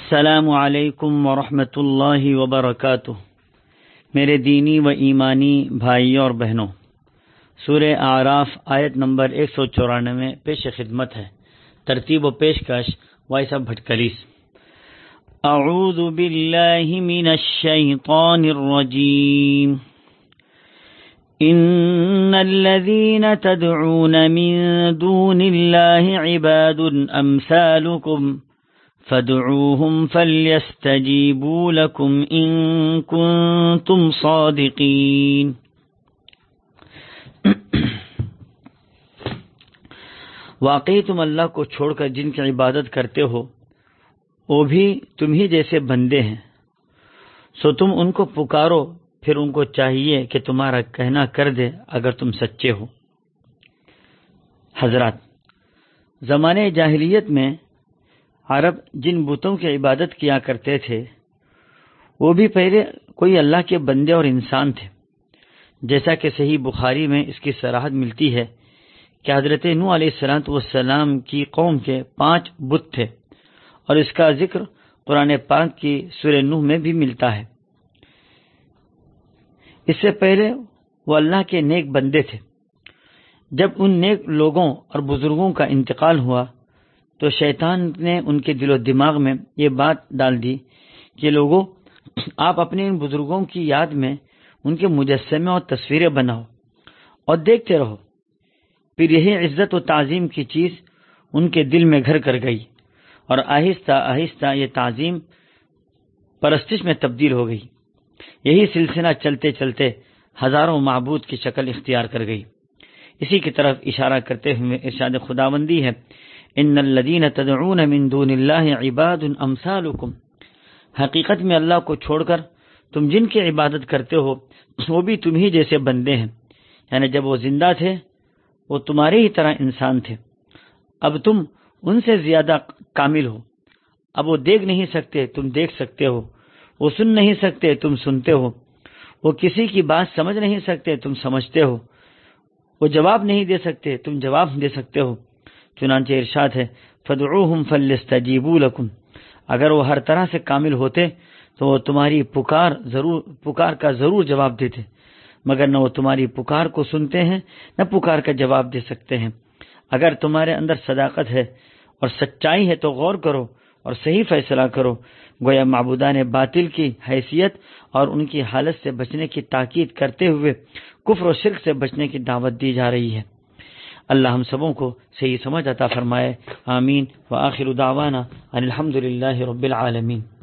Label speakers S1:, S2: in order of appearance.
S1: السلام علیکم ورحمۃ اللہ وبرکاتہ۔ میرے دینی و ایمانی بھائیوں اور بہنوں، سورہ اعراف آیت نمبر 194 پیش خدمت ہے۔ ترتیب و پیشکش وائسا بھٹکلیس۔ اعوذ باللہ من الشیطان الرجیم۔ ان الذین تدعون من دون اللہ عباد امثالکم فادعوهم فليستجيبوا لكم إن كنتم صادقين۔ واقعی تم اللہ کو چھوڑ کر جن کی عبادت کرتے ہو وہ بھی تم ہی جیسے بندے ہیں، سو تم ان کو پکارو، پھر ان کو چاہیے کہ تمہارا کہنا کر دے اگر تم سچے ہو۔ حضرات، زمانے جاہلیت میں عرب جن بتوں کی عبادت کیا کرتے تھے وہ بھی پہلے کوئی اللہ کے بندے اور انسان تھے، جیسا کہ صحیح بخاری میں اس کی صراحت ملتی ہے کہ حضرت نوح علیہ السلام کی قوم کے 5 بت تھے، اور اس کا ذکر قرآن پاک کی سورہ نوح میں بھی ملتا ہے۔ اس سے پہلے وہ اللہ کے نیک بندے تھے۔ جب ان نیک لوگوں اور بزرگوں کا انتقال ہوا تو شیطان نے ان کے دل و دماغ میں یہ بات ڈال دی کہ لوگوں، آپ اپنے ان بزرگوں کی یاد میں ان کے مجسمے اور تصویریں بناؤ اور دیکھتے رہو۔ پھر یہی عزت و تعظیم کی چیز ان کے دل میں گھر کر گئی، اور آہستہ آہستہ یہ تعظیم پرستش میں تبدیل ہو گئی۔ یہی سلسلہ چلتے چلتے ہزاروں معبود کی شکل اختیار کر گئی۔ اسی کی طرف اشارہ کرتے ہوئے ارشاد خداوندی ہے، ان الذین تدعون من دون اللہ عباد امثالکم۔ حقیقت میں اللہ کو چھوڑ کر تم جن کی عبادت کرتے ہو وہ بھی تم ہی جیسے بندے ہیں، یعنی جب وہ زندہ تھے وہ تمہاری ہی طرح انسان تھے، اب تم ان سے زیادہ کامل ہو۔ اب وہ دیکھ نہیں سکتے، تم دیکھ سکتے ہو، وہ سن نہیں سکتے، تم سنتے ہو، وہ کسی کی بات سمجھ نہیں سکتے، تم سمجھتے ہو، وہ جواب نہیں دے سکتے، تم جواب دے سکتے ہو۔ چنانچہ ارشاد ہے، فَادْعُوهُمْ فَلْيَسْتَجِيبُوا لَكُمْ۔ اگر وہ ہر طرح سے کامل ہوتے تو وہ تمہاری پکار کا ضرور جواب دیتے، مگر نہ وہ تمہاری پکار کو سنتے ہیں نہ پکار کا جواب دے سکتے ہیں۔ اگر تمہارے اندر صداقت ہے اور سچائی ہے تو غور کرو اور صحیح فیصلہ کرو۔ گویا معبودان باطل کی حیثیت اور ان کی حالت سے بچنے کی تاکید کرتے ہوئے کفر و شرک سے بچنے کی دعوت دی جا رہی ہے۔ اللہ ہم سبوں کو صحیح سمجھ عطا فرمائے، آمین۔ وآخر دعوانا ان الحمد للہ رب العالمین۔